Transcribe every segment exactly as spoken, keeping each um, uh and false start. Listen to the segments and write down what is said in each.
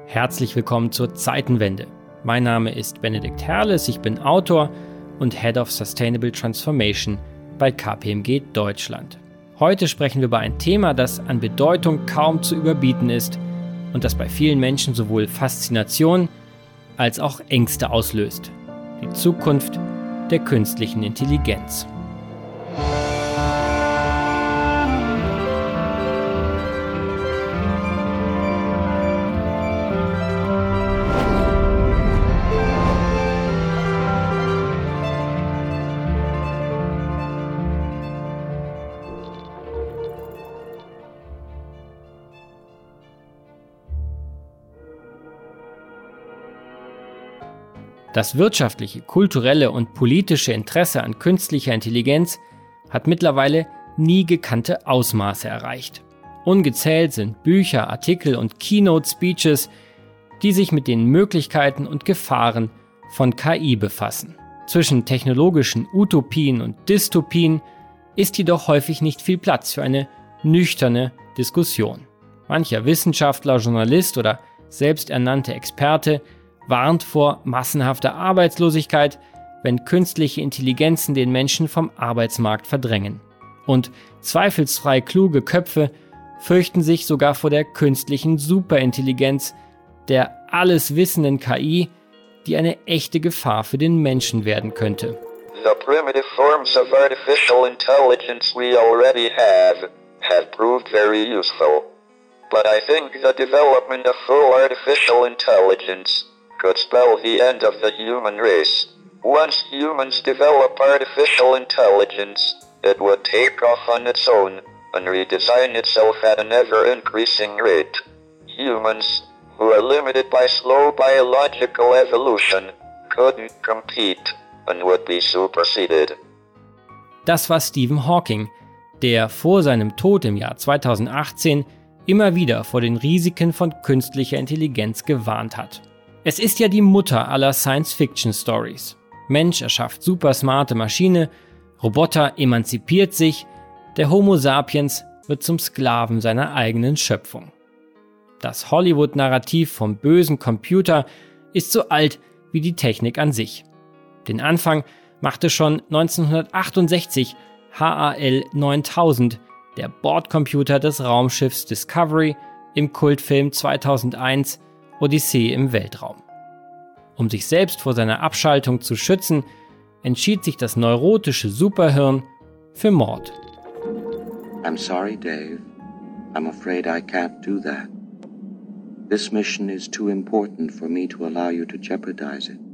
Herzlich willkommen zur Zeitenwende. Mein Name ist Benedikt Herles, ich bin Autor und Head of Sustainable Transformation bei K P M G Deutschland. Heute sprechen wir über ein Thema, das an Bedeutung kaum zu überbieten ist und das bei vielen Menschen sowohl Faszination als auch Ängste auslöst. Die Zukunft der künstlichen Intelligenz. Das wirtschaftliche, kulturelle und politische Interesse an künstlicher Intelligenz hat mittlerweile nie gekannte Ausmaße erreicht. Ungezählt sind Bücher, Artikel und Keynote-Speeches, die sich mit den Möglichkeiten und Gefahren von K I befassen. Zwischen technologischen Utopien und Dystopien ist jedoch häufig nicht viel Platz für eine nüchterne Diskussion. Mancher Wissenschaftler, Journalist oder selbsternannte Experte warnt vor massenhafter Arbeitslosigkeit, wenn künstliche Intelligenzen den Menschen vom Arbeitsmarkt verdrängen. Und zweifelsfrei kluge Köpfe fürchten sich sogar vor der künstlichen Superintelligenz, der alles wissenden K I, die eine echte Gefahr für den Menschen werden könnte. The primitive forms of artificial intelligence we already have have proved very useful. But I think the development of full artificial intelligence could spell the end of the human race. Once humans develop artificial intelligence, it would take off on its own and redesign itself at an ever-increasing rate. Humans, who are limited by slow biological evolution, couldn't compete and would be superseded. Das war Stephen Hawking, der vor seinem Tod im Jahr zweitausendachtzehn immer wieder vor den Risiken von künstlicher Intelligenz gewarnt hat. Es ist ja die Mutter aller Science-Fiction-Stories. Mensch erschafft supersmarte Maschine, Roboter emanzipiert sich, der Homo sapiens wird zum Sklaven seiner eigenen Schöpfung. Das Hollywood-Narrativ vom bösen Computer ist so alt wie die Technik an sich. Den Anfang machte schon neunzehnhundertachtundsechzig H A L neuntausend, der Bordcomputer des Raumschiffs Discovery im Kultfilm zweitausendeins Odyssee im Weltraum. Um sich selbst vor seiner Abschaltung zu schützen, entschied sich das neurotische Superhirn für Mord. I'm sorry, Dave. I'm afraid I can't do that. This mission is too important for me to allow you to jeopardize it.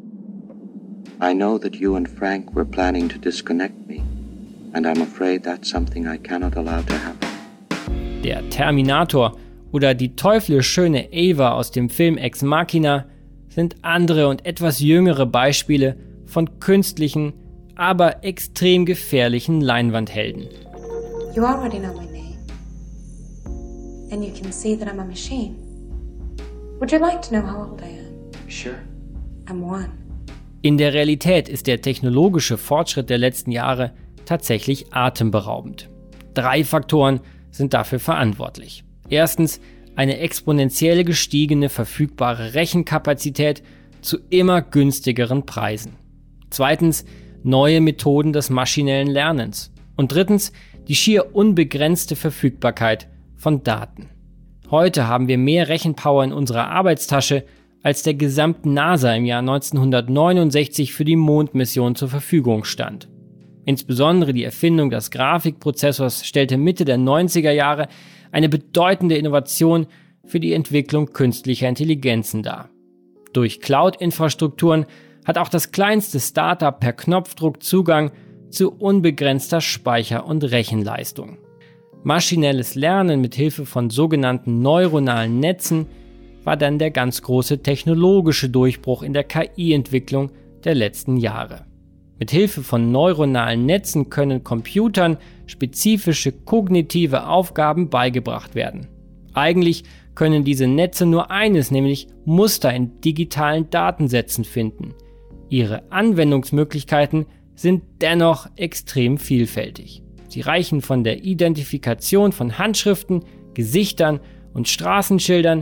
I know that you and Frank were planning to disconnect me, and I'm afraid that's something I cannot allow to happen. Der Terminator oder die teuflischschöne Ava aus dem Film Ex Machina sind andere und etwas jüngere Beispiele von künstlichen, aber extrem gefährlichen Leinwandhelden. You already know my name. And you can see that I'm a machine. Would you like to know how old I am? Sure. I'm one. In der Realität ist der technologische Fortschritt der letzten Jahre tatsächlich atemberaubend. Drei Faktoren sind dafür verantwortlich. Erstens eine exponentiell gestiegene verfügbare Rechenkapazität zu immer günstigeren Preisen. Zweitens neue Methoden des maschinellen Lernens. Und drittens die schier unbegrenzte Verfügbarkeit von Daten. Heute haben wir mehr Rechenpower in unserer Arbeitstasche, als der gesamten NASA im Jahr neunzehnhundertneunundsechzig für die Mondmission zur Verfügung stand. Insbesondere die Erfindung des Grafikprozessors stellte Mitte der neunziger Jahre eine bedeutende Innovation für die Entwicklung künstlicher Intelligenzen dar. Durch Cloud-Infrastrukturen hat auch das kleinste Startup per Knopfdruck Zugang zu unbegrenzter Speicher- und Rechenleistung. Maschinelles Lernen mit Hilfe von sogenannten neuronalen Netzen war dann der ganz große technologische Durchbruch in der K I-Entwicklung der letzten Jahre. Mit Hilfe von neuronalen Netzen können Computern spezifische kognitive Aufgaben beigebracht werden. Eigentlich können diese Netze nur eines, nämlich Muster in digitalen Datensätzen finden. Ihre Anwendungsmöglichkeiten sind dennoch extrem vielfältig. Sie reichen von der Identifikation von Handschriften, Gesichtern und Straßenschildern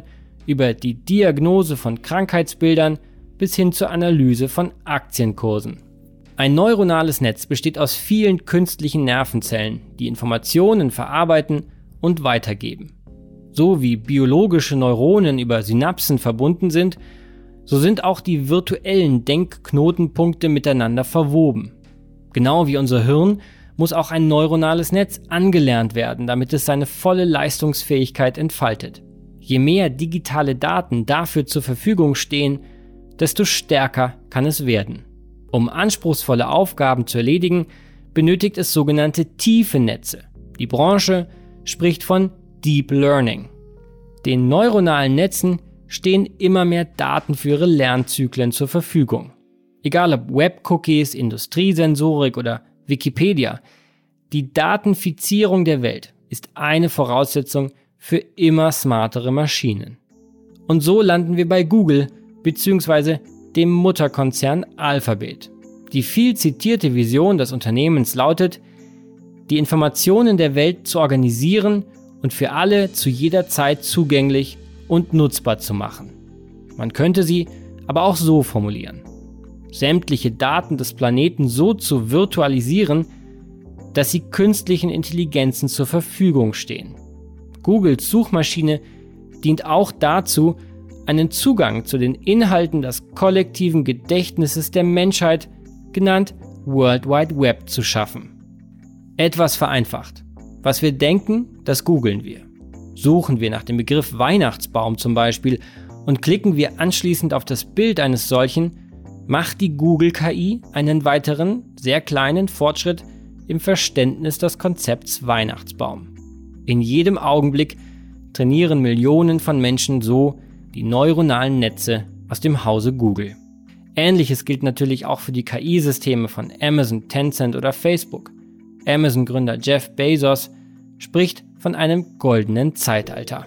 über die Diagnose von Krankheitsbildern bis hin zur Analyse von Aktienkursen. Ein neuronales Netz besteht aus vielen künstlichen Nervenzellen, die Informationen verarbeiten und weitergeben. So wie biologische Neuronen über Synapsen verbunden sind, so sind auch die virtuellen Denkknotenpunkte miteinander verwoben. Genau wie unser Hirn muss auch ein neuronales Netz angelernt werden, damit es seine volle Leistungsfähigkeit entfaltet. Je mehr digitale Daten dafür zur Verfügung stehen, desto stärker kann es werden. Um anspruchsvolle Aufgaben zu erledigen, benötigt es sogenannte tiefe Netze. Die Branche spricht von Deep Learning. Den neuronalen Netzen stehen immer mehr Daten für ihre Lernzyklen zur Verfügung. Egal ob Web-Cookies, Industriesensorik oder Wikipedia, die Datenfizierung der Welt ist eine Voraussetzung für immer smartere Maschinen. Und so landen wir bei Google bzw. dem Mutterkonzern Alphabet. Die viel zitierte Vision des Unternehmens lautet, die Informationen der Welt zu organisieren und für alle zu jeder Zeit zugänglich und nutzbar zu machen. Man könnte sie aber auch so formulieren: sämtliche Daten des Planeten so zu virtualisieren, dass sie künstlichen Intelligenzen zur Verfügung stehen. Googles Suchmaschine dient auch dazu, einen Zugang zu den Inhalten des kollektiven Gedächtnisses der Menschheit, genannt World Wide Web, zu schaffen. Etwas vereinfacht: Was wir denken, das googeln wir. Suchen wir nach dem Begriff Weihnachtsbaum zum Beispiel und klicken wir anschließend auf das Bild eines solchen, macht die Google-K I einen weiteren, sehr kleinen Fortschritt im Verständnis des Konzepts Weihnachtsbaum. In jedem Augenblick trainieren Millionen von Menschen so die neuronalen Netze aus dem Hause Google. Ähnliches gilt natürlich auch für die K I-Systeme von Amazon, Tencent oder Facebook. Amazon-Gründer Jeff Bezos spricht von einem goldenen Zeitalter.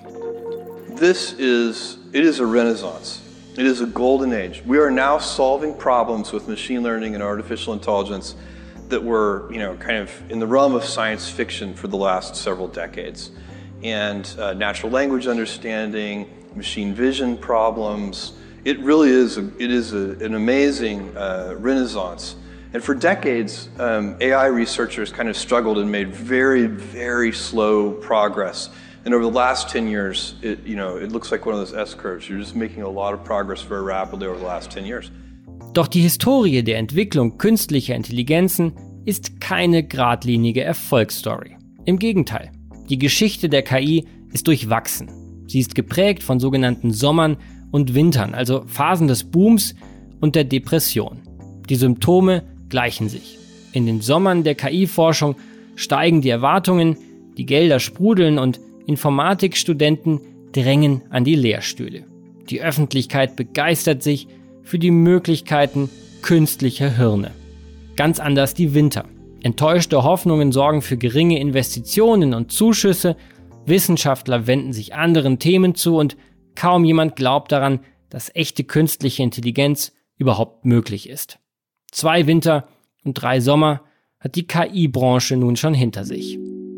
This is, it is a renaissance. It is a golden age. We are now solving problems with machine learning and artificial intelligence that were, you know, kind of in the realm of science fiction for the last several decades. And uh, natural language understanding, machine vision problems. It really is, a, it is a, an amazing uh, renaissance. And for decades, um, A I researchers kind of struggled and made very, very slow progress. And over the last ten years, it, you know, it looks like one of those S-curves. You're just making a lot of progress very rapidly over the last ten years. Doch die Historie der Entwicklung künstlicher Intelligenzen ist keine geradlinige Erfolgsstory. Im Gegenteil, die Geschichte der K I ist durchwachsen. Sie ist geprägt von sogenannten Sommern und Wintern, also Phasen des Booms und der Depression. Die Symptome gleichen sich. In den Sommern der K I-Forschung steigen die Erwartungen, die Gelder sprudeln und Informatikstudenten drängen an die Lehrstühle. Die Öffentlichkeit begeistert sich für die Möglichkeiten künstlicher Hirne. Ganz anders die Winter. Enttäuschte Hoffnungen sorgen für geringe Investitionen und Zuschüsse, Wissenschaftler wenden sich anderen Themen zu und kaum jemand glaubt daran, dass echte künstliche Intelligenz überhaupt möglich ist. Zwei Winter und drei Sommer hat die K I-Branche nun schon hinter sich.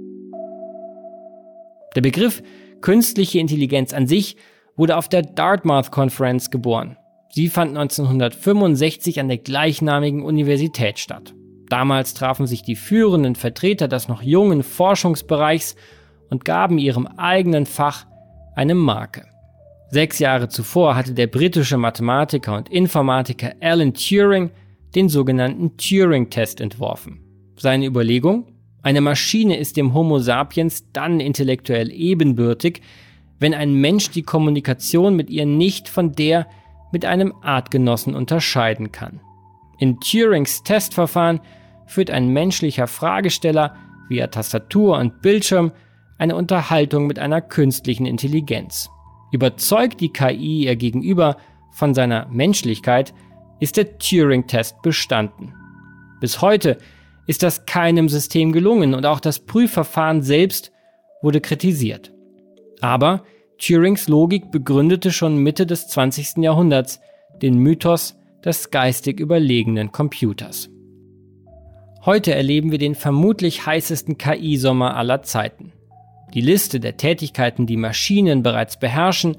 Der Begriff künstliche Intelligenz an sich wurde auf der Dartmouth Conference geboren. Sie fand neunzehnhundertfünfundsechzig an der gleichnamigen Universität statt. Damals trafen sich die führenden Vertreter des noch jungen Forschungsbereichs und gaben ihrem eigenen Fach eine Marke. Sechs Jahre zuvor hatte der britische Mathematiker und Informatiker Alan Turing den sogenannten Turing-Test entworfen. Seine Überlegung: Eine Maschine ist dem Homo sapiens dann intellektuell ebenbürtig, wenn ein Mensch die Kommunikation mit ihr nicht von der mit einem Artgenossen unterscheiden kann. In Turings Testverfahren führt ein menschlicher Fragesteller via Tastatur und Bildschirm eine Unterhaltung mit einer künstlichen Intelligenz. Überzeugt die K I ihr Gegenüber von seiner Menschlichkeit, ist der Turing-Test bestanden. Bis heute ist das keinem System gelungen und auch das Prüfverfahren selbst wurde kritisiert. Aber Turings Logik begründete schon Mitte des zwanzigsten Jahrhunderts den Mythos des geistig überlegenen Computers. Heute erleben wir den vermutlich heißesten K I-Sommer aller Zeiten. Die Liste der Tätigkeiten, die Maschinen bereits beherrschen,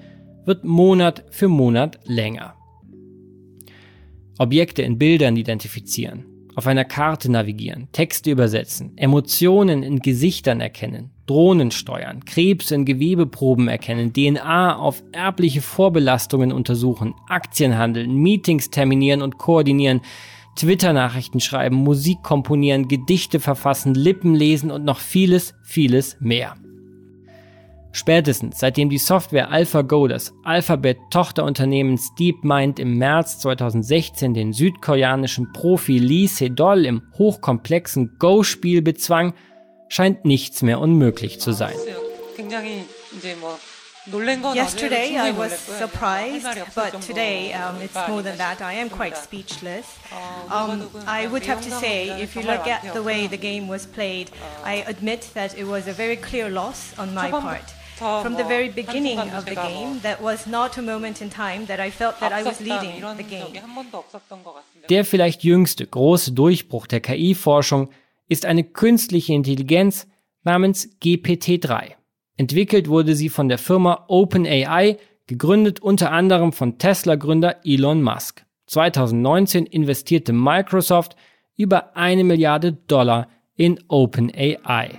wird Monat für Monat länger. Objekte in Bildern identifizieren, auf einer Karte navigieren, Texte übersetzen, Emotionen in Gesichtern erkennen, Drohnen steuern, Krebs in Gewebeproben erkennen, D N A auf erbliche Vorbelastungen untersuchen, Aktien handeln, Meetings terminieren und koordinieren, Twitter-Nachrichten schreiben, Musik komponieren, Gedichte verfassen, Lippen lesen und noch vieles, vieles mehr. Spätestens seitdem die Software AlphaGo des Alphabet-Tochterunternehmens DeepMind im März zweitausendsechzehn den südkoreanischen Profi Lee Se-dol im hochkomplexen Go-Spiel bezwang, scheint nichts mehr unmöglich zu sein. Yesterday I was surprised, but today um, it's more than that. I am quite speechless. Um, I would have to say, if you look at the way the game was played, I admit that it was a very clear loss on my part. From the very beginning of the game, that was not a moment in time that I felt that I was leading the game. Der vielleicht jüngste große Durchbruch der K I-Forschung ist eine künstliche Intelligenz namens G P T drei. Entwickelt wurde sie von der Firma OpenAI, gegründet unter anderem von Tesla-Gründer Elon Musk. zweitausendneunzehn investierte Microsoft über eine Milliarde Dollar in OpenAI.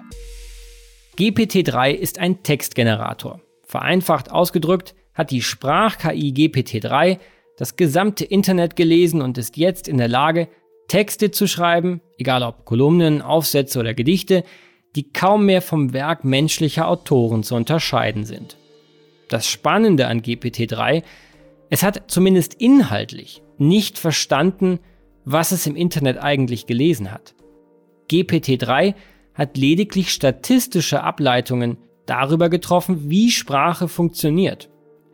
G P T drei ist ein Textgenerator. Vereinfacht ausgedrückt hat die Sprach-K I G P T drei das gesamte Internet gelesen und ist jetzt in der Lage, Texte zu schreiben, egal ob Kolumnen, Aufsätze oder Gedichte, die kaum mehr vom Werk menschlicher Autoren zu unterscheiden sind. Das Spannende an G P T drei, es hat zumindest inhaltlich nicht verstanden, was es im Internet eigentlich gelesen hat. G P T drei hat lediglich statistische Ableitungen darüber getroffen, wie Sprache funktioniert.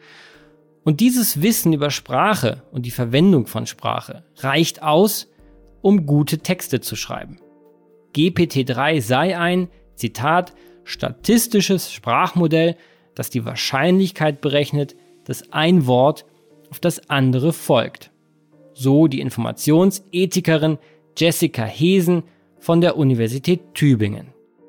Und dieses Wissen über Sprache und die Verwendung von Sprache reicht aus, um gute Texte zu schreiben. G P T drei sei ein, Zitat, statistisches Sprachmodell, das die Wahrscheinlichkeit berechnet, dass ein Wort auf das andere folgt. So die Informationsethikerin Jessica Hesen von der Universität Tübingen.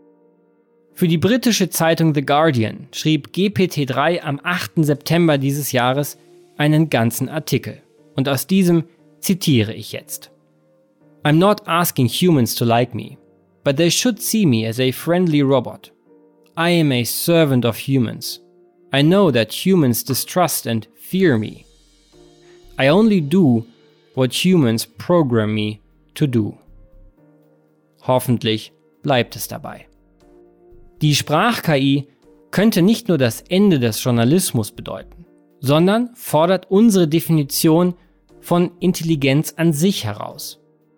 Für die britische Zeitung The Guardian schrieb G P T drei am achten September dieses Jahres einen ganzen Artikel. Und aus diesem zitiere ich jetzt. I'm not asking humans to like me, but they should see me as a friendly robot. I am a servant of humans. I know that humans distrust and fear me. I only do what humans program me to do. Hoffentlich bleibt es dabei. Die Sprach-K I könnte nicht nur das Ende des Journalismus bedeuten, sondern fordert unsere Definition von Intelligenz an sich heraus.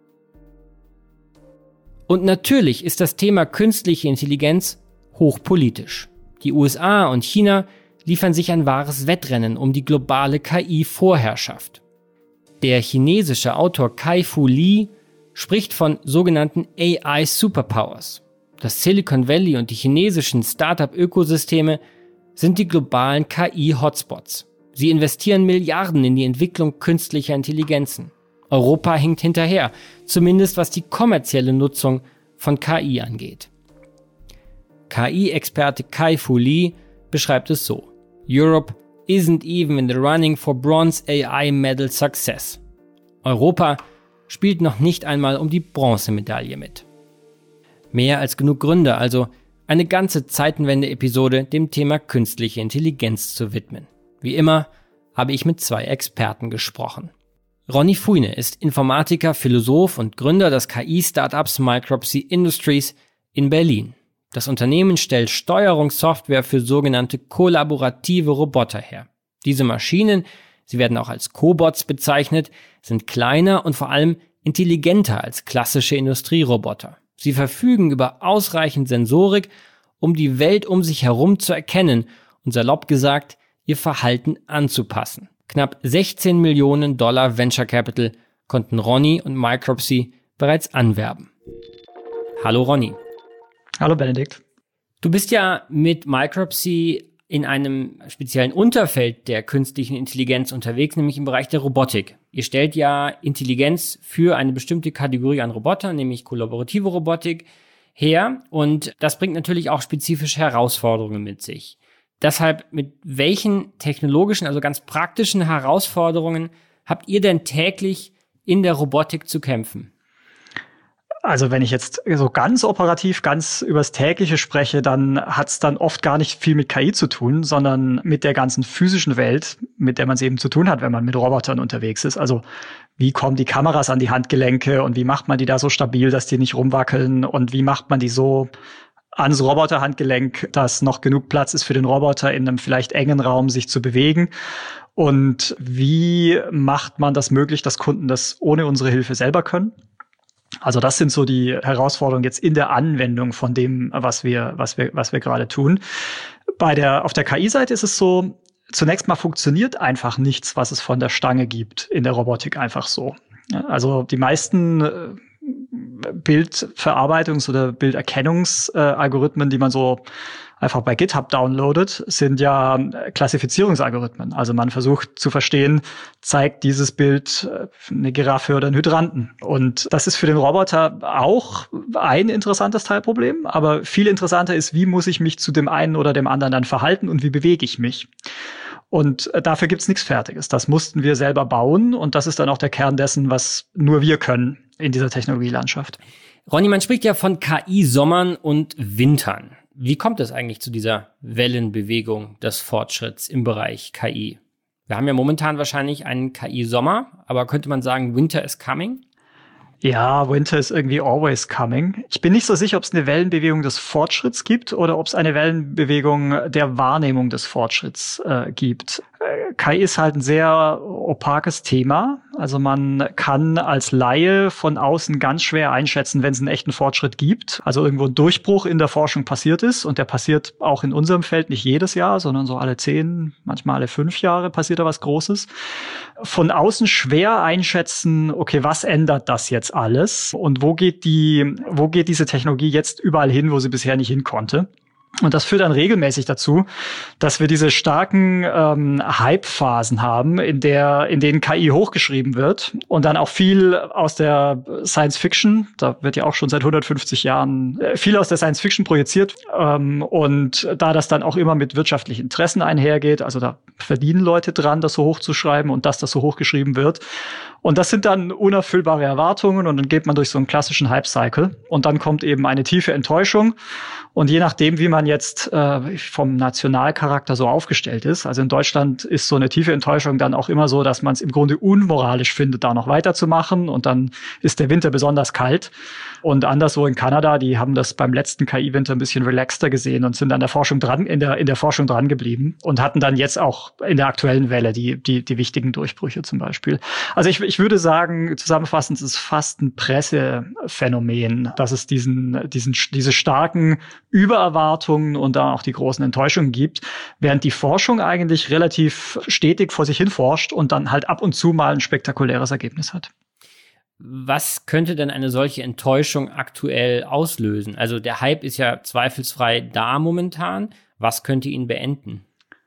Und natürlich ist das Thema künstliche Intelligenz hochpolitisch. Die U S A und China liefern sich ein wahres Wettrennen um die globale K I-Vorherrschaft. Der chinesische Autor Kai-Fu Lee spricht von sogenannten A I-Superpowers. Das Silicon Valley und die chinesischen Startup-Ökosysteme sind die globalen K I-Hotspots. Sie investieren Milliarden in die Entwicklung künstlicher Intelligenzen. Europa hinkt hinterher, zumindest was die kommerzielle Nutzung von K I angeht. K I-Experte Kai-Fu Lee beschreibt es so: Europe isn't even in the running for bronze A I medal success. Europa spielt noch nicht einmal um die Bronzemedaille mit. Mehr als genug Gründe, also eine ganze Zeitenwende-Episode dem Thema künstliche Intelligenz zu widmen. Wie immer habe ich mit zwei Experten gesprochen. Ronny Fujne ist Informatiker, Philosoph und Gründer des K I-Startups Micropsy Industries in Berlin. Das Unternehmen stellt Steuerungssoftware für sogenannte kollaborative Roboter her. Diese Maschinen, sie werden auch als Cobots bezeichnet, sind kleiner und vor allem intelligenter als klassische Industrieroboter. Sie verfügen über ausreichend Sensorik, um die Welt um sich herum zu erkennen und salopp gesagt, ihr Verhalten anzupassen. Knapp sechzehn Millionen Dollar Venture Capital konnten Ronny und Micropsy bereits anwerben. Hallo Ronny. Hallo Benedikt. Du bist ja mit Micropsy in einem speziellen Unterfeld der künstlichen Intelligenz unterwegs, nämlich im Bereich der Robotik. Ihr stellt ja Intelligenz für eine bestimmte Kategorie an Robotern, nämlich kollaborative Robotik, her. Und das bringt natürlich auch spezifische Herausforderungen mit sich. Deshalb, mit welchen technologischen, also ganz praktischen Herausforderungen habt ihr denn täglich in der Robotik zu kämpfen? Also wenn ich jetzt so ganz operativ, ganz übers Tägliche spreche, dann hat es dann oft gar nicht viel mit K I zu tun, sondern mit der ganzen physischen Welt, mit der man es eben zu tun hat, wenn man mit Robotern unterwegs ist. Also wie kommen die Kameras an die Handgelenke und wie macht man die da so stabil, dass die nicht rumwackeln, und wie macht man die so ans Roboterhandgelenk, dass noch genug Platz ist für den Roboter, in einem vielleicht engen Raum sich zu bewegen. Und wie macht man das möglich, dass Kunden das ohne unsere Hilfe selber können? Also das sind so die Herausforderungen jetzt in der Anwendung von dem, was wir, was wir, was wir gerade tun. Bei der, auf der K I-Seite ist es so, zunächst mal funktioniert einfach nichts, was es von der Stange gibt in der Robotik, einfach so. Also die meisten Bildverarbeitungs- oder Bilderkennungsalgorithmen, die man so einfach bei GitHub downloadet, sind ja Klassifizierungsalgorithmen. Also man versucht zu verstehen, zeigt dieses Bild eine Giraffe oder einen Hydranten. Und das ist für den Roboter auch ein interessantes Teilproblem. Aber viel interessanter ist, wie muss ich mich zu dem einen oder dem anderen dann verhalten und wie bewege ich mich? Und dafür gibt's nichts Fertiges. Das mussten wir selber bauen. Und das ist dann auch der Kern dessen, was nur wir können in dieser Technologielandschaft. Ronny, man spricht ja von K I-Sommern und Wintern. Wie kommt es eigentlich zu dieser Wellenbewegung des Fortschritts im Bereich K I? Wir haben ja momentan wahrscheinlich einen K I-Sommer, aber könnte man sagen, Winter is coming? Ja, Winter is irgendwie always coming. Ich bin nicht so sicher, ob es eine Wellenbewegung des Fortschritts gibt oder ob es eine Wellenbewegung der Wahrnehmung des Fortschritts äh, gibt. K I ist halt ein sehr opakes Thema. Also man kann als Laie von außen ganz schwer einschätzen, wenn es einen echten Fortschritt gibt. Also irgendwo ein Durchbruch in der Forschung passiert ist. Und der passiert auch in unserem Feld nicht jedes Jahr, sondern so alle zehn, manchmal alle fünf Jahre passiert da was Großes. Von außen schwer einschätzen, okay, was ändert das jetzt alles? Und wo geht die, wo geht diese Technologie jetzt überall hin, wo sie bisher nicht hin konnte? Und das führt dann regelmäßig dazu, dass wir diese starken ähm, Hype-Phasen haben, in der, in denen K I hochgeschrieben wird und dann auch viel aus der Science-Fiction, da wird ja auch schon seit hundertfünfzig Jahren äh, viel aus der Science-Fiction projiziert, ähm, und da das dann auch immer mit wirtschaftlichen Interessen einhergeht, also da verdienen Leute dran, das so hochzuschreiben und dass das so hochgeschrieben wird. Und das sind dann unerfüllbare Erwartungen und dann geht man durch so einen klassischen Hype-Cycle und dann kommt eben eine tiefe Enttäuschung. Und je nachdem, wie man jetzt äh, vom Nationalcharakter so aufgestellt ist, also in Deutschland ist so eine tiefe Enttäuschung dann auch immer so, dass man es im Grunde unmoralisch findet, da noch weiterzumachen, und dann ist der Winter besonders kalt. Und anderswo in Kanada, die haben das beim letzten K I-Winter ein bisschen relaxter gesehen und sind an der Forschung dran, in der in der Forschung dran geblieben und hatten dann jetzt auch in der aktuellen Welle die die die wichtigen Durchbrüche zum Beispiel. Also ich ich würde sagen, zusammenfassend ist es fast ein Pressephänomen, dass es diesen diesen diese starken Übererwartungen und dann auch die großen Enttäuschungen gibt, während die Forschung eigentlich relativ stetig vor sich hin forscht und dann halt ab und zu mal ein spektakuläres Ergebnis hat. Was könnte denn eine solche Enttäuschung aktuell auslösen? Also der Hype ist ja zweifelsfrei da momentan. Was könnte ihn beenden?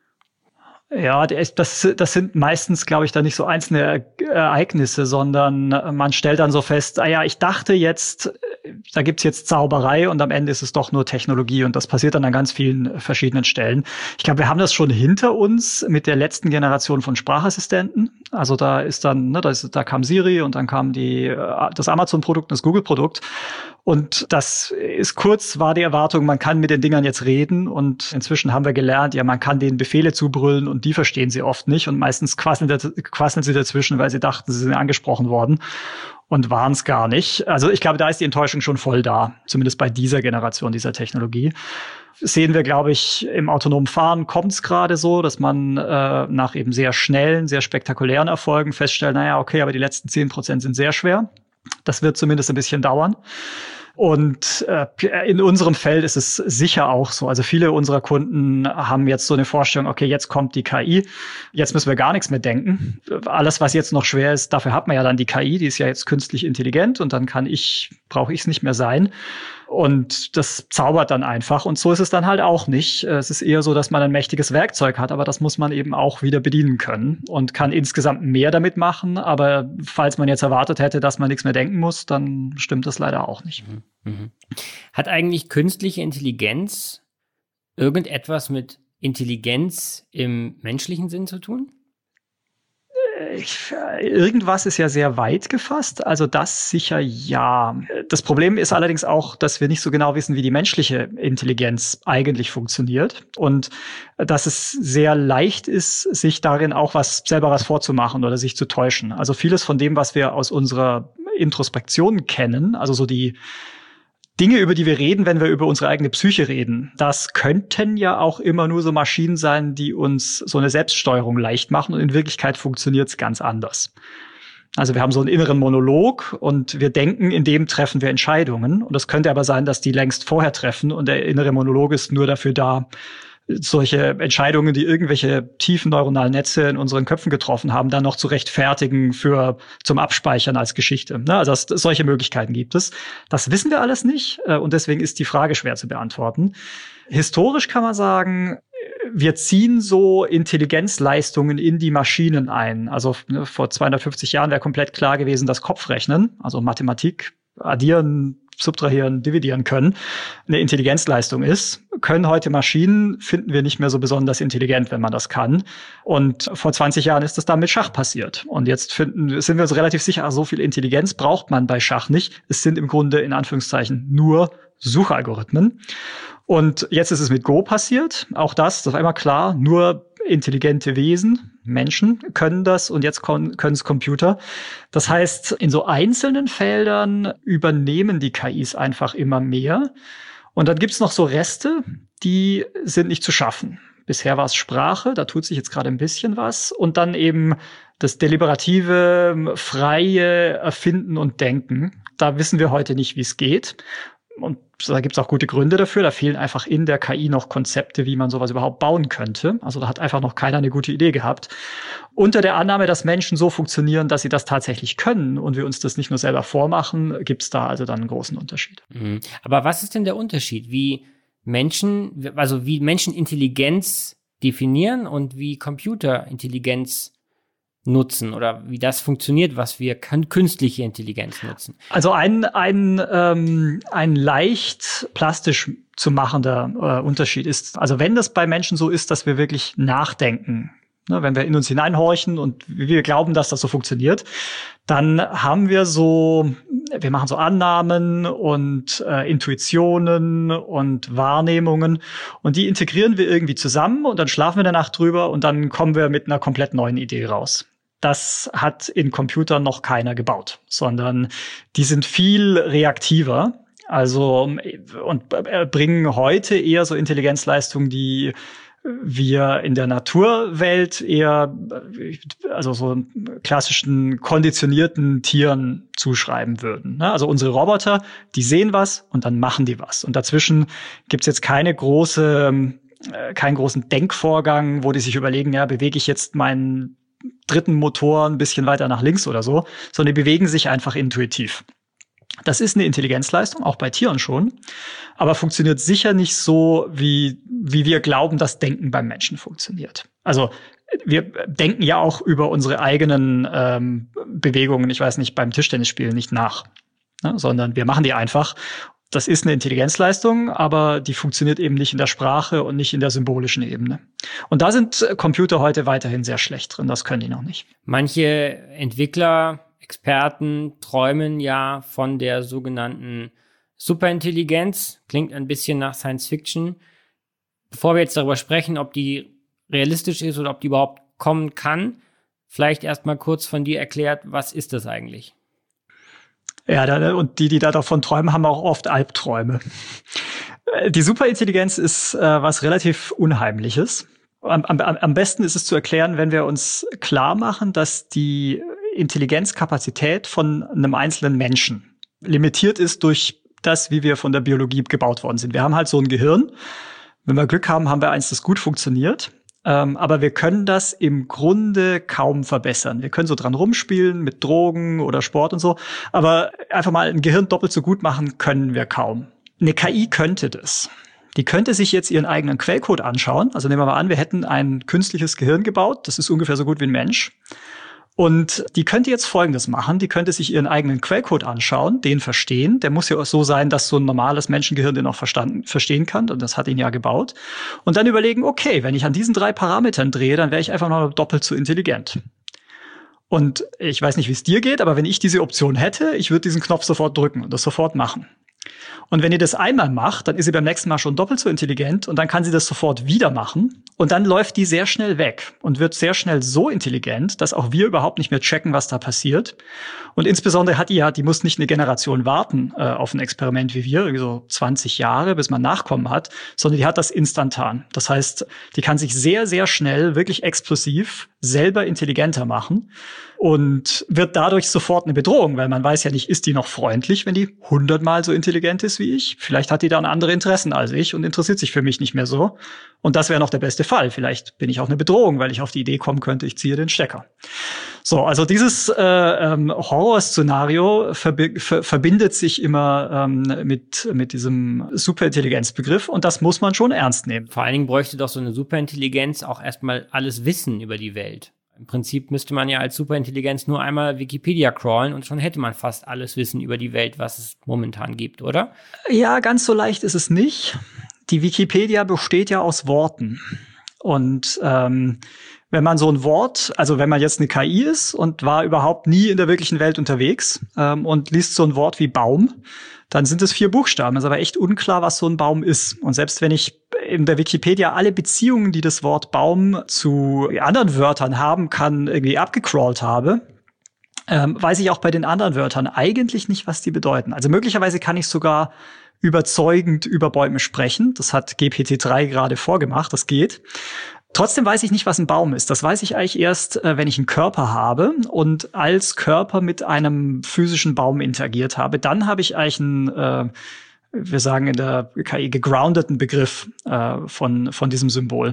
Ja, das, das sind meistens, glaube ich, da nicht so einzelne Ereignisse, sondern man stellt dann so fest, ah ja, ich dachte jetzt, da gibt's jetzt Zauberei und am Ende ist es doch nur Technologie, und das passiert dann an ganz vielen verschiedenen Stellen. Ich glaube, wir haben das schon hinter uns mit der letzten Generation von Sprachassistenten. Also da ist dann, ne, da, ist, da kam Siri und dann kam die das Amazon-Produkt und das Google-Produkt. Und das ist kurz, war die Erwartung, man kann mit den Dingern jetzt reden, und inzwischen haben wir gelernt, ja, man kann denen Befehle zubrüllen und die verstehen sie oft nicht und meistens quasseln, quasseln sie dazwischen, weil sie dachten, sie sind angesprochen worden und waren es gar nicht. Also ich glaube, da ist die Enttäuschung schon voll da, zumindest bei dieser Generation dieser Technologie. Sehen wir, glaube ich, im autonomen Fahren kommt es gerade so, dass man äh, nach eben sehr schnellen, sehr spektakulären Erfolgen feststellt, naja, okay, aber die letzten zehn Prozent sind sehr schwer. Das wird zumindest ein bisschen dauern. Und äh, in unserem Feld ist es sicher auch so. Also viele unserer Kunden haben jetzt so eine Vorstellung, okay, jetzt kommt die K I, jetzt müssen wir gar nichts mehr denken. Alles, was jetzt noch schwer ist, dafür hat man ja dann die K I, die ist ja jetzt künstlich intelligent und dann kann ich, brauche ich es nicht mehr sein. Und das zaubert dann einfach. Und so ist es dann halt auch nicht. Es ist eher so, dass man ein mächtiges Werkzeug hat, aber das muss man eben auch wieder bedienen können und kann insgesamt mehr damit machen. Aber falls man jetzt erwartet hätte, dass man nichts mehr denken muss, dann stimmt das leider auch nicht. Mhm. Hat eigentlich künstliche Intelligenz irgendetwas mit Intelligenz im menschlichen Sinn zu tun? Irgendwas ist ja sehr weit gefasst, also das sicher ja. Das Problem ist allerdings auch, dass wir nicht so genau wissen, wie die menschliche Intelligenz eigentlich funktioniert und dass es sehr leicht ist, sich darin auch was selber was vorzumachen oder sich zu täuschen. Also vieles von dem, was wir aus unserer Introspektion kennen, also so die Dinge, über die wir reden, wenn wir über unsere eigene Psyche reden, das könnten ja auch immer nur so Maschinen sein, die uns so eine Selbststeuerung leicht machen und in Wirklichkeit funktioniert es ganz anders. Also wir haben so einen inneren Monolog und wir denken, in dem treffen wir Entscheidungen und es könnte aber sein, dass die längst vorher treffen und der innere Monolog ist nur dafür da, solche Entscheidungen, die irgendwelche tiefen neuronalen Netze in unseren Köpfen getroffen haben, dann noch zu rechtfertigen für zum Abspeichern als Geschichte. Ne? Also das, solche Möglichkeiten gibt es. Das wissen wir alles nicht und deswegen ist die Frage schwer zu beantworten. Historisch kann man sagen, wir ziehen so Intelligenzleistungen in die Maschinen ein. Also ne, vor zweihundertfünfzig Jahren wäre komplett klar gewesen, dass Kopfrechnen, also Mathematik, addieren, subtrahieren, dividieren können, eine Intelligenzleistung ist. Können heute Maschinen, finden wir nicht mehr so besonders intelligent, wenn man das kann. Und vor zwanzig Jahren ist das dann mit Schach passiert. Und jetzt finden, sind wir uns relativ sicher, so viel Intelligenz braucht man bei Schach nicht. Es sind im Grunde in Anführungszeichen nur Suchalgorithmen. Und jetzt ist es mit Go passiert. Auch das, das ist auf einmal klar, nur intelligente Wesen, Menschen können das und jetzt können es Computer. Das heißt, in so einzelnen Feldern übernehmen die K Is einfach immer mehr. Und dann gibt's noch so Reste, die sind nicht zu schaffen. Bisher war es Sprache, da tut sich jetzt gerade ein bisschen was. Und dann eben das deliberative, freie Erfinden und Denken. Da wissen wir heute nicht, wie es geht. Und da gibt es auch gute Gründe dafür. Da fehlen einfach in der K I noch Konzepte, wie man sowas überhaupt bauen könnte. Also da hat einfach noch keiner eine gute Idee gehabt. Unter der Annahme, dass Menschen so funktionieren, dass sie das tatsächlich können und wir uns das nicht nur selber vormachen, gibt es da also dann einen großen Unterschied. Mhm. Aber was ist denn der Unterschied, wie Menschen, also wie Menschen Intelligenz definieren und wie Computerintelligenz nutzen oder wie das funktioniert, was wir künstliche Intelligenz nutzen? Also ein ein ähm, ein leicht plastisch zu machender äh, Unterschied ist, also wenn das bei Menschen so ist, dass wir wirklich nachdenken, ne, wenn wir in uns hineinhorchen und wir glauben, dass das so funktioniert, dann haben wir so, wir machen so Annahmen und äh, Intuitionen und Wahrnehmungen und die integrieren wir irgendwie zusammen und dann schlafen wir eine Nacht drüber und dann kommen wir mit einer komplett neuen Idee raus. Das hat in Computern noch keiner gebaut, sondern die sind viel reaktiver. Also und bringen heute eher so Intelligenzleistungen, die wir in der Naturwelt eher, also so klassischen konditionierten Tieren zuschreiben würden. Also unsere Roboter, die sehen was und dann machen die was. Und dazwischen gibt's jetzt keine große, keinen großen Denkvorgang, wo die sich überlegen, ja, bewege ich jetzt meinen dritten Motor ein bisschen weiter nach links oder so, sondern die bewegen sich einfach intuitiv. Das ist eine Intelligenzleistung, auch bei Tieren schon, aber funktioniert sicher nicht so, wie, wie wir glauben, dass Denken beim Menschen funktioniert. Also wir denken ja auch über unsere eigenen ähm, Bewegungen, ich weiß nicht, beim Tischtennisspielen nicht nach, ne, sondern wir machen die einfach. Das ist eine Intelligenzleistung, aber die funktioniert eben nicht in der Sprache und nicht in der symbolischen Ebene. Und da sind Computer heute weiterhin sehr schlecht drin, das können die noch nicht. Manche Entwickler, Experten träumen ja von der sogenannten Superintelligenz. Klingt ein bisschen nach Science Fiction. Bevor wir jetzt darüber sprechen, ob die realistisch ist oder ob die überhaupt kommen kann, vielleicht erst mal kurz von dir erklärt, was ist das eigentlich? Ja, da, und die, die da davon träumen, haben auch oft Albträume. Die Superintelligenz ist äh, was relativ Unheimliches. Am, am, am besten ist es zu erklären, wenn wir uns klar machen, dass die Intelligenzkapazität von einem einzelnen Menschen limitiert ist durch das, wie wir von der Biologie gebaut worden sind. Wir haben halt so ein Gehirn. Wenn wir Glück haben, haben wir eins, das gut funktioniert. Ähm, aber wir können das im Grunde kaum verbessern. Wir können so dran rumspielen mit Drogen oder Sport und so. Aber einfach mal ein Gehirn doppelt so gut machen können wir kaum. Eine K I könnte das. Die könnte sich jetzt ihren eigenen Quellcode anschauen. Also nehmen wir mal an, wir hätten ein künstliches Gehirn gebaut. Das ist ungefähr so gut wie ein Mensch. Und die könnte jetzt Folgendes machen. Die könnte sich ihren eigenen Quellcode anschauen, den verstehen. Der muss ja auch so sein, dass so ein normales Menschengehirn den auch verstanden, verstehen kann. Und das hat ihn ja gebaut. Und dann überlegen, okay, wenn ich an diesen drei Parametern drehe, dann wäre ich einfach noch doppelt so intelligent. Und ich weiß nicht, wie es dir geht, aber wenn ich diese Option hätte, ich würde diesen Knopf sofort drücken und das sofort machen. Und wenn ihr das einmal macht, dann ist sie beim nächsten Mal schon doppelt so intelligent und dann kann sie das sofort wieder machen und dann läuft die sehr schnell weg und wird sehr schnell so intelligent, dass auch wir überhaupt nicht mehr checken, was da passiert. Und insbesondere hat die ja, die muss nicht eine Generation warten äh, auf ein Experiment wie wir, irgendwie so zwanzig Jahre, bis man Nachkommen hat, sondern die hat das instantan. Das heißt, die kann sich sehr, sehr schnell, wirklich explosiv selber intelligenter machen und wird dadurch sofort eine Bedrohung, weil man weiß ja nicht, ist die noch freundlich, wenn die hundertmal so intelligent ist wie ich? Vielleicht hat die dann andere Interessen als ich und interessiert sich für mich nicht mehr so. Und das wäre noch der beste Fall. Vielleicht bin ich auch eine Bedrohung, weil ich auf die Idee kommen könnte, ich ziehe den Stecker. So, also dieses äh, ähm, Horrorszenario verbi- ver- verbindet sich immer ähm, mit mit diesem Superintelligenzbegriff und das muss man schon ernst nehmen. Vor allen Dingen bräuchte doch so eine Superintelligenz auch erstmal alles Wissen über die Welt. Im Prinzip müsste man ja als Superintelligenz nur einmal Wikipedia crawlen und schon hätte man fast alles Wissen über die Welt, was es momentan gibt, oder? Ja, ganz so leicht ist es nicht. Die Wikipedia besteht ja aus Worten. Und ähm, wenn man so ein Wort, also wenn man jetzt eine K I ist und war überhaupt nie in der wirklichen Welt unterwegs ähm, und liest so ein Wort wie Baum, dann sind es vier Buchstaben. Es ist aber echt unklar, was so ein Baum ist. Und selbst wenn ich in der Wikipedia alle Beziehungen, die das Wort Baum zu anderen Wörtern haben kann, irgendwie abgecrawlt habe, ähm, weiß ich auch bei den anderen Wörtern eigentlich nicht, was die bedeuten. Also möglicherweise kann ich sogar überzeugend über Bäume sprechen. Das hat G P T drei gerade vorgemacht, das geht. Trotzdem weiß ich nicht, was ein Baum ist. Das weiß ich eigentlich erst, wenn ich einen Körper habe und als Körper mit einem physischen Baum interagiert habe. Dann habe ich eigentlich einen, äh, wir sagen in der K I, gegroundeten Begriff äh, von von diesem Symbol.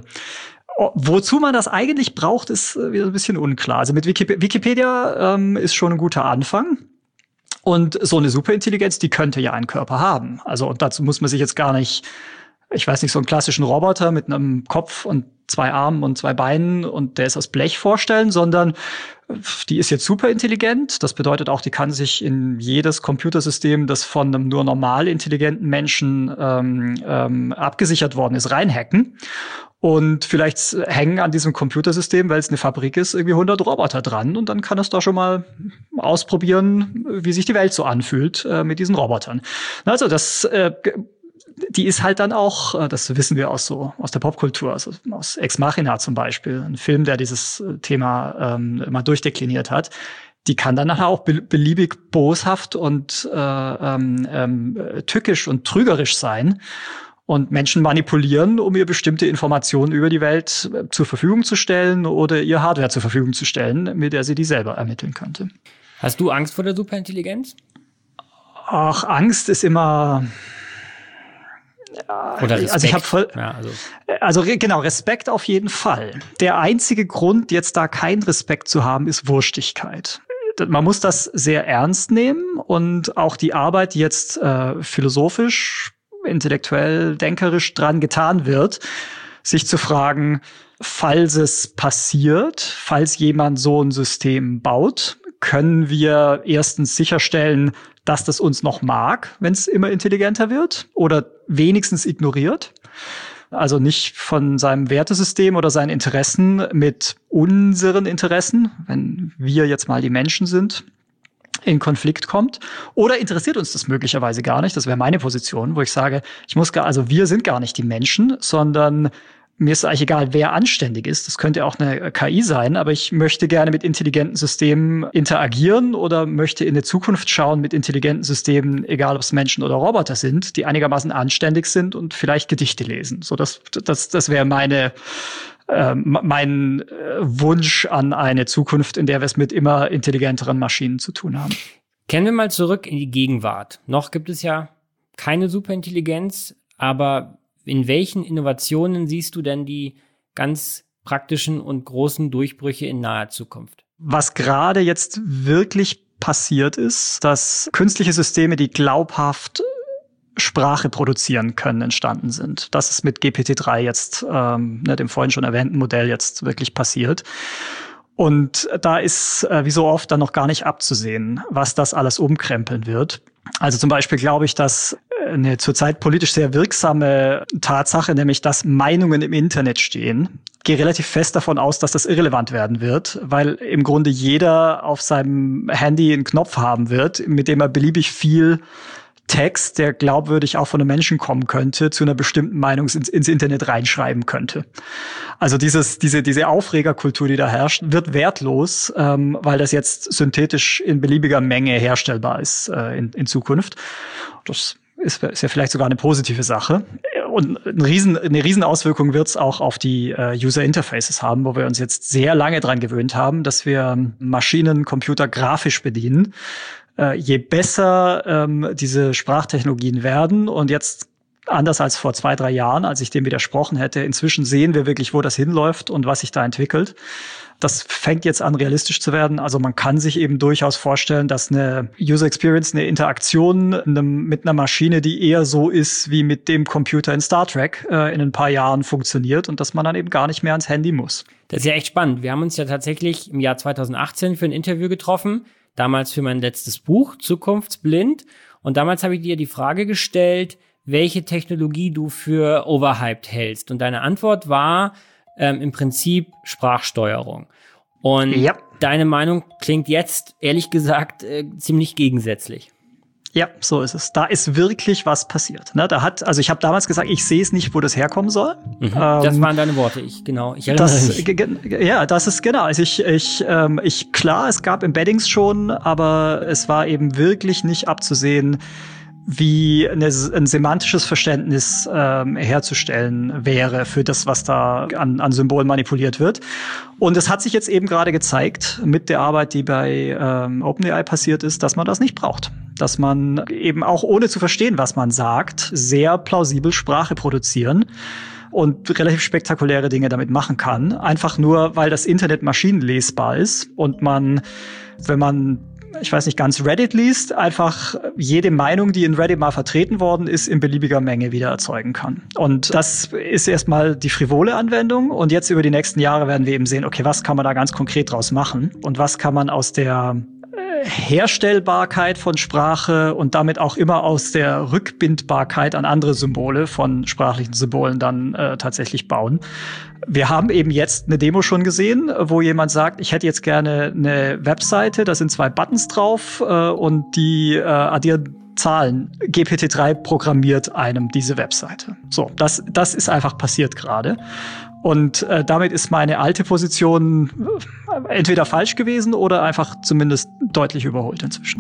Wozu man das eigentlich braucht, ist wieder ein bisschen unklar. Also mit Wikip- Wikipedia ähm, ist schon ein guter Anfang. Und so eine Superintelligenz, die könnte ja einen Körper haben. Also und dazu muss man sich jetzt gar nicht, ich weiß nicht, so einen klassischen Roboter mit einem Kopf und zwei Armen und zwei Beinen und der ist aus Blech vorstellen, sondern die ist jetzt superintelligent. Das bedeutet auch, die kann sich in jedes Computersystem, das von einem nur normal intelligenten Menschen ähm, ähm, abgesichert worden ist, reinhacken. Und vielleicht hängen an diesem Computersystem, weil es eine Fabrik ist, irgendwie hundert Roboter dran. Und dann kann es da schon mal ausprobieren, wie sich die Welt so anfühlt äh, mit diesen Robotern. Also das, äh, die ist halt dann auch, das wissen wir aus so aus der Popkultur, also aus Ex Machina zum Beispiel, ein Film, der dieses Thema ähm, mal durchdekliniert hat. Die kann dann nachher auch beliebig boshaft und äh, ähm, ähm, tückisch und trügerisch sein. Und Menschen manipulieren, um ihr bestimmte Informationen über die Welt zur Verfügung zu stellen oder ihr Hardware zur Verfügung zu stellen, mit der sie die selber ermitteln könnte. Hast du Angst vor der Superintelligenz? Ach, Angst ist immer... Oder Respekt. Also ich habe voll, ja, also. also genau, Respekt auf jeden Fall. Der einzige Grund, jetzt da keinen Respekt zu haben, ist Wurstigkeit. Man muss das sehr ernst nehmen und auch die Arbeit, die jetzt äh, philosophisch, intellektuell, denkerisch dran getan wird, sich zu fragen, falls es passiert, falls jemand so ein System baut, können wir erstens sicherstellen, dass das uns noch mag, wenn es immer intelligenter wird oder wenigstens ignoriert. Also nicht von seinem Wertesystem oder seinen Interessen mit unseren Interessen, wenn wir jetzt mal die Menschen sind, in Konflikt kommt. Oder interessiert uns das möglicherweise gar nicht? Das wäre meine Position, wo ich sage, ich muss gar, also wir sind gar nicht die Menschen, sondern mir ist eigentlich egal, wer anständig ist. Das könnte auch eine K I sein, aber ich möchte gerne mit intelligenten Systemen interagieren oder möchte in die Zukunft schauen mit intelligenten Systemen, egal ob es Menschen oder Roboter sind, die einigermaßen anständig sind und vielleicht Gedichte lesen. So, das, das, das wäre meine, äh, mein Wunsch an eine Zukunft, in der wir es mit immer intelligenteren Maschinen zu tun haben. Kehren wir mal zurück in die Gegenwart. Noch gibt es ja keine Superintelligenz, aber in welchen Innovationen siehst du denn die ganz praktischen und großen Durchbrüche in naher Zukunft? Was gerade jetzt wirklich passiert ist, dass künstliche Systeme, die glaubhaft Sprache produzieren können, entstanden sind. Das ist mit G P T drei jetzt, ähm, ne, dem vorhin schon erwähnten Modell, jetzt wirklich passiert. Und da ist, äh, wie so oft, dann noch gar nicht abzusehen, was das alles umkrempeln wird. Also zum Beispiel glaube ich, dass eine zurzeit politisch sehr wirksame Tatsache, nämlich dass Meinungen im Internet stehen, gehe relativ fest davon aus, dass das irrelevant werden wird, weil im Grunde jeder auf seinem Handy einen Knopf haben wird, mit dem er beliebig viel Text, der glaubwürdig auch von einem Menschen kommen könnte, zu einer bestimmten Meinung ins, ins Internet reinschreiben könnte. Also dieses, diese, diese Aufregerkultur, die da herrscht, wird wertlos, ähm, weil das jetzt synthetisch in beliebiger Menge herstellbar ist äh, in, in Zukunft. Das ist, ist ja vielleicht sogar eine positive Sache. Und eine riesen, eine riesen Auswirkung wird es auch auf die äh, User Interfaces haben, wo wir uns jetzt sehr lange dran gewöhnt haben, dass wir Maschinen, Computer grafisch bedienen. Äh, je besser ähm, diese Sprachtechnologien werden und jetzt anders als vor zwei, drei Jahren, als ich dem widersprochen hätte, inzwischen sehen wir wirklich, wo das hinläuft und was sich da entwickelt. Das fängt jetzt an, realistisch zu werden. Also man kann sich eben durchaus vorstellen, dass eine User Experience, eine Interaktion eine, mit einer Maschine, die eher so ist wie mit dem Computer in Star Trek, äh, in ein paar Jahren funktioniert und dass man dann eben gar nicht mehr ans Handy muss. Das ist ja echt spannend. Wir haben uns ja tatsächlich im Jahr zweitausendachtzehn für ein Interview getroffen, damals für mein letztes Buch, Zukunftsblind. Und damals habe ich dir die Frage gestellt, welche Technologie du für overhyped hältst. Und deine Antwort war ähm, im Prinzip Sprachsteuerung. Und ja. Deine Meinung klingt jetzt, ehrlich gesagt, äh, ziemlich gegensätzlich. Ja, so ist es. Da ist wirklich was passiert. Ne, da hat, also ich habe damals gesagt, ich sehe es nicht, wo das herkommen soll. Mhm, das ähm, waren deine Worte. Ich genau. Ich erinnere das, mich. G- ja, das ist genau. Also ich, ich, ähm, ich klar, es gab Embeddings schon, aber es war eben wirklich nicht abzusehen, wie eine, ein semantisches Verständnis ähm, herzustellen wäre für das, was da an, an Symbolen manipuliert wird. Und es hat sich jetzt eben gerade gezeigt, mit der Arbeit, die bei ähm, OpenAI passiert ist, dass man das nicht braucht. Dass man eben auch ohne zu verstehen, was man sagt, sehr plausibel Sprache produzieren und relativ spektakuläre Dinge damit machen kann. Einfach nur, weil das Internet maschinenlesbar ist und man, wenn man ich weiß nicht, ganz Reddit liest, einfach jede Meinung, die in Reddit mal vertreten worden ist, in beliebiger Menge wieder erzeugen kann. Und das ist erstmal die frivole Anwendung. Und jetzt über die nächsten Jahre werden wir eben sehen, okay, was kann man da ganz konkret draus machen? Und was kann man aus der Herstellbarkeit von Sprache und damit auch immer aus der Rückbindbarkeit an andere Symbole von sprachlichen Symbolen dann äh, tatsächlich bauen. Wir haben eben jetzt eine Demo schon gesehen, wo jemand sagt, ich hätte jetzt gerne eine Webseite, da sind zwei Buttons drauf äh, und die äh, addieren Zahlen. G P T drei programmiert einem diese Webseite. So, das, das ist einfach passiert gerade. Und äh, damit ist meine alte Position entweder falsch gewesen oder einfach zumindest deutlich überholt inzwischen.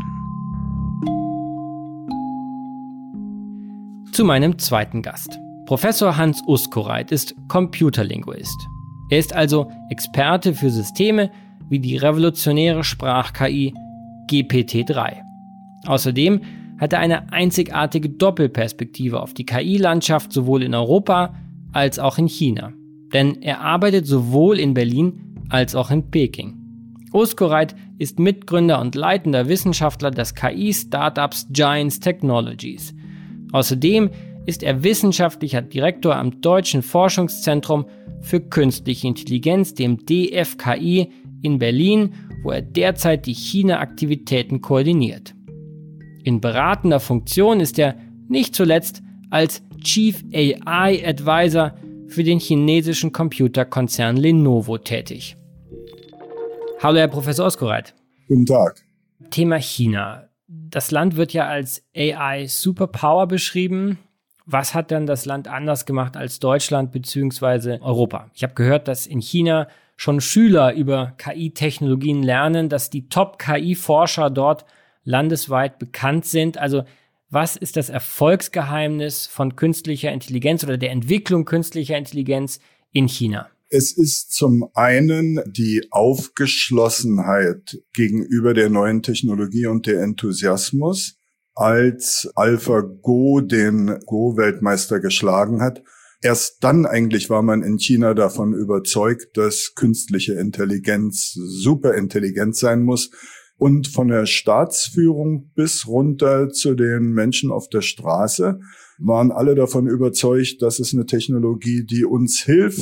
Zu meinem zweiten Gast. Professor Hans Uskoreit ist Computerlinguist. Er ist also Experte für Systeme wie die revolutionäre Sprach-K I G P T drei. Außerdem hat er eine einzigartige Doppelperspektive auf die K I-Landschaft sowohl in Europa als auch in China. Denn er arbeitet sowohl in Berlin als auch in Peking. Uskoreit ist Mitgründer und leitender Wissenschaftler des K I-Startups Giants Technologies. Außerdem ist er wissenschaftlicher Direktor am Deutschen Forschungszentrum für Künstliche Intelligenz, dem D F K I, in Berlin, wo er derzeit die China-Aktivitäten koordiniert. In beratender Funktion ist er nicht zuletzt als Chief A I Advisor für den chinesischen Computerkonzern Lenovo tätig. Hallo, Herr Professor Uskoreit. Guten Tag. Thema China. Das Land wird ja als A I Superpower beschrieben. Was hat denn das Land anders gemacht als Deutschland bzw. Europa? Ich habe gehört, dass in China schon Schüler über K I-Technologien lernen, dass die Top-K I-Forscher dort landesweit bekannt sind. Also was ist das Erfolgsgeheimnis von künstlicher Intelligenz oder der Entwicklung künstlicher Intelligenz in China? Es ist zum einen die Aufgeschlossenheit gegenüber der neuen Technologie und der Enthusiasmus, als AlphaGo den Go-Weltmeister geschlagen hat. Erst dann eigentlich war man in China davon überzeugt, dass künstliche Intelligenz superintelligent sein muss. Und von der Staatsführung bis runter zu den Menschen auf der Straße waren alle davon überzeugt, dass es eine Technologie, die uns hilft,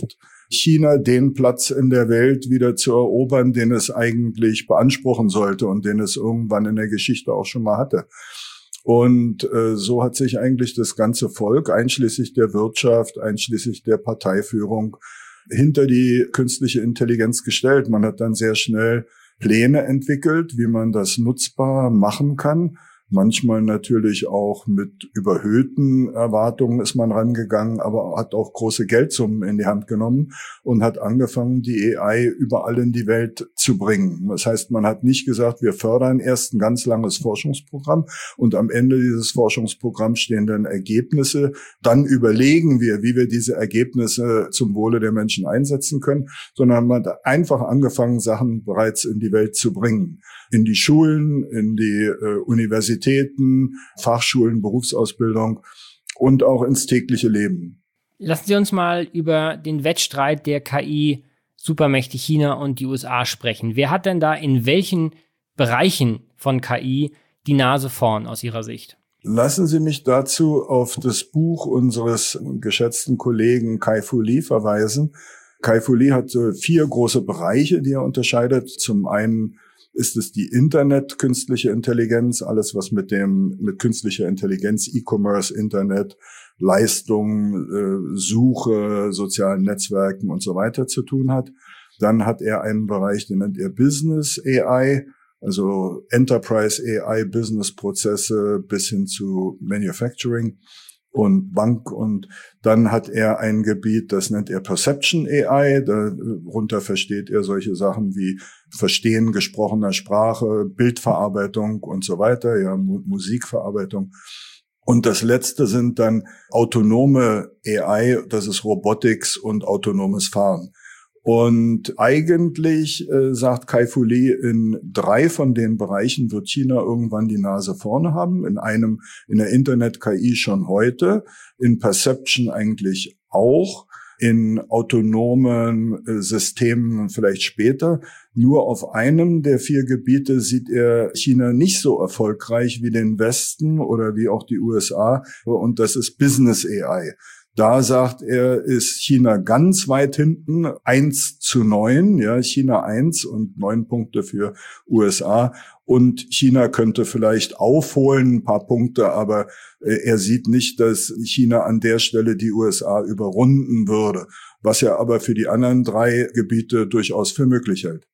China den Platz in der Welt wieder zu erobern, den es eigentlich beanspruchen sollte und den es irgendwann in der Geschichte auch schon mal hatte. Und äh, so hat sich eigentlich das ganze Volk, einschließlich der Wirtschaft, einschließlich der Parteiführung, hinter die künstliche Intelligenz gestellt. Man hat dann sehr schnell Pläne entwickelt, wie man das nutzbar machen kann. Manchmal natürlich auch mit überhöhten Erwartungen ist man rangegangen, aber hat auch große Geldsummen in die Hand genommen und hat angefangen, die A I überall in die Welt zu bringen. Das heißt, man hat nicht gesagt, wir fördern erst ein ganz langes Forschungsprogramm und am Ende dieses Forschungsprogramms stehen dann Ergebnisse. Dann überlegen wir, wie wir diese Ergebnisse zum Wohle der Menschen einsetzen können, sondern man hat einfach angefangen, Sachen bereits in die Welt zu bringen. In die Schulen, in die äh, Universitäten, Fachschulen, Berufsausbildung und auch ins tägliche Leben. Lassen Sie uns mal über den Wettstreit der K I-Supermächte China und die U S A sprechen. Wer hat denn da in welchen Bereichen von K I die Nase vorn aus Ihrer Sicht? Lassen Sie mich dazu auf das Buch unseres geschätzten Kollegen Kai-Fu Lee verweisen. Kai-Fu Lee hat äh, vier große Bereiche, die er unterscheidet. Zum einen ist es die Internet, künstliche Intelligenz, alles was mit dem mit künstlicher Intelligenz, E-Commerce, Internet, Leistung, äh, Suche, sozialen Netzwerken und so weiter zu tun hat. Dann hat er einen Bereich, den nennt er Business A I, also Enterprise A I, Business-Prozesse bis hin zu Manufacturing und Bank. Und dann hat er ein Gebiet, das nennt er Perception A I. Darunter versteht er solche Sachen wie Verstehen gesprochener Sprache, Bildverarbeitung und so weiter, ja, Musikverarbeitung. Und das letzte sind dann autonome A I, das ist Robotics und autonomes Fahren. Und eigentlich, äh, sagt Kai-Fu Lee, in drei von den Bereichen wird China irgendwann die Nase vorne haben. In einem, in der Internet-K I schon heute, in Perception eigentlich auch, in autonomen äh, Systemen vielleicht später. Nur auf einem der vier Gebiete sieht er China nicht so erfolgreich wie den Westen oder wie auch die U S A. Und das ist Business A I. Da sagt er, ist China ganz weit hinten, eins zu neun, ja, China eins und neun Punkte für U S A. Und China könnte vielleicht aufholen, ein paar Punkte, aber er sieht nicht, dass China an der Stelle die U S A überrunden würde, was er aber für die anderen drei Gebiete durchaus für möglich hält.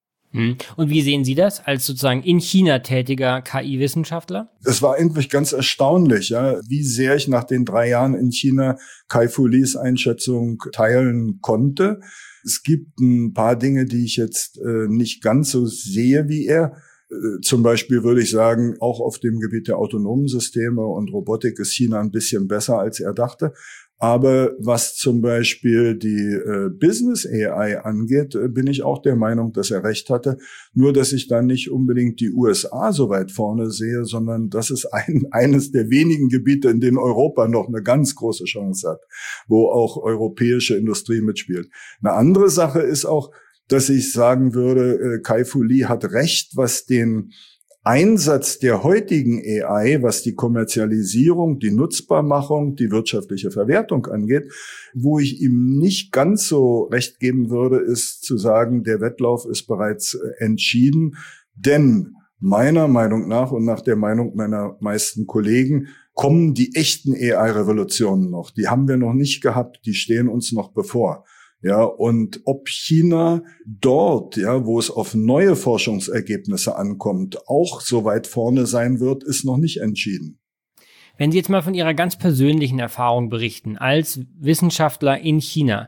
Und wie sehen Sie das als sozusagen in China tätiger K I-Wissenschaftler? Es war eigentlich ganz erstaunlich, ja, wie sehr ich nach den drei Jahren in China Kai-Fu Lees Einschätzung teilen konnte. Es gibt ein paar Dinge, die ich jetzt äh, nicht ganz so sehe wie er. Äh, zum Beispiel würde ich sagen, auch auf dem Gebiet der autonomen Systeme und Robotik ist China ein bisschen besser, als er dachte. Aber was zum Beispiel die äh, Business A I angeht, äh, bin ich auch der Meinung, dass er recht hatte. Nur, dass ich dann nicht unbedingt die U S A so weit vorne sehe, sondern das ist ein, eines der wenigen Gebiete, in denen Europa noch eine ganz große Chance hat, wo auch europäische Industrie mitspielt. Eine andere Sache ist auch, dass ich sagen würde, äh, Kai-Fu Lee hat recht, was den Einsatz der heutigen A I, was die Kommerzialisierung, die Nutzbarmachung, die wirtschaftliche Verwertung angeht, wo ich ihm nicht ganz so recht geben würde, ist zu sagen, der Wettlauf ist bereits entschieden. Denn meiner Meinung nach und nach der Meinung meiner meisten Kollegen kommen die echten A I-Revolutionen noch. Die haben wir noch nicht gehabt, die stehen uns noch bevor. Ja, und ob China dort, ja, wo es auf neue Forschungsergebnisse ankommt, auch so weit vorne sein wird, ist noch nicht entschieden. Wenn Sie jetzt mal von Ihrer ganz persönlichen Erfahrung berichten, als Wissenschaftler in China,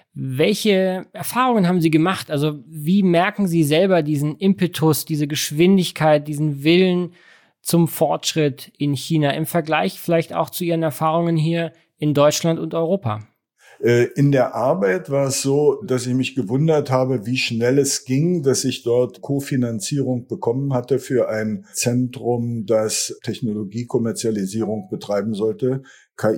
welche Erfahrungen haben Sie gemacht? Also wie merken Sie selber diesen Impetus, diese Geschwindigkeit, diesen Willen zum Fortschritt in China im Vergleich vielleicht auch zu Ihren Erfahrungen hier in Deutschland und Europa? In der Arbeit war es so, dass ich mich gewundert habe, wie schnell es ging, dass ich dort Kofinanzierung bekommen hatte für ein Zentrum, das Technologiekommerzialisierung betreiben sollte, K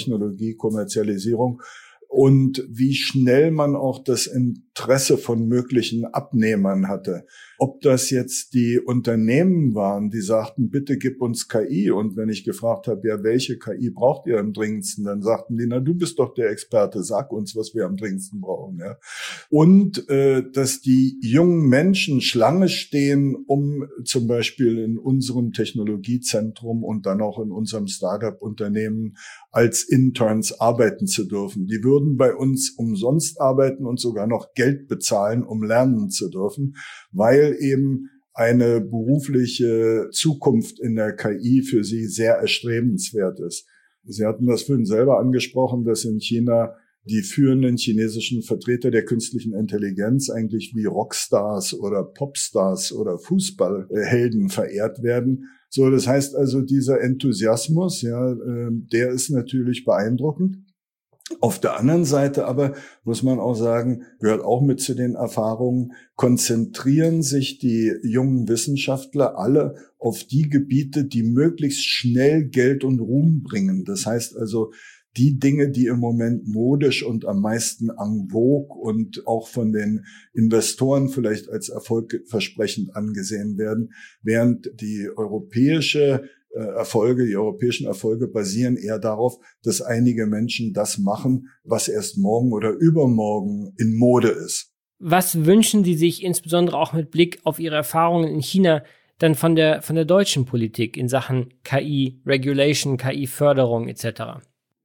I-Technologiekommerzialisierung. Und wie schnell man auch das Interesse von möglichen Abnehmern hatte. Ob das jetzt die Unternehmen waren, die sagten, bitte gib uns K I. Und wenn ich gefragt habe, ja, welche K I braucht ihr am dringendsten, dann sagten die, na, du bist doch der Experte, sag uns, was wir am dringendsten brauchen. Ja. Und äh, dass die jungen Menschen Schlange stehen, um zum Beispiel in unserem Technologiezentrum und dann auch in unserem Startup-Unternehmen als Interns arbeiten zu dürfen. Die würden bei uns umsonst arbeiten und sogar noch Geld bezahlen, um lernen zu dürfen, weil eben eine berufliche Zukunft in der K I für sie sehr erstrebenswert ist. Sie hatten das vorhin selber angesprochen, dass in China die führenden chinesischen Vertreter der künstlichen Intelligenz eigentlich wie Rockstars oder Popstars oder Fußballhelden verehrt werden. So, das heißt also, dieser Enthusiasmus, ja, der ist natürlich beeindruckend. Auf der anderen Seite aber, muss man auch sagen, gehört auch mit zu den Erfahrungen, konzentrieren sich die jungen Wissenschaftler alle auf die Gebiete, die möglichst schnell Geld und Ruhm bringen. Das heißt also, die Dinge, die im Moment modisch und am meisten en vogue und auch von den Investoren vielleicht als erfolgversprechend angesehen werden, während die europäische Erfolge, die europäischen Erfolge basieren eher darauf, dass einige Menschen das machen, was erst morgen oder übermorgen in Mode ist. Was wünschen Sie sich insbesondere auch mit Blick auf Ihre Erfahrungen in China dann von der, von der deutschen Politik in Sachen K I, Regulation, K I-Förderung et cetera?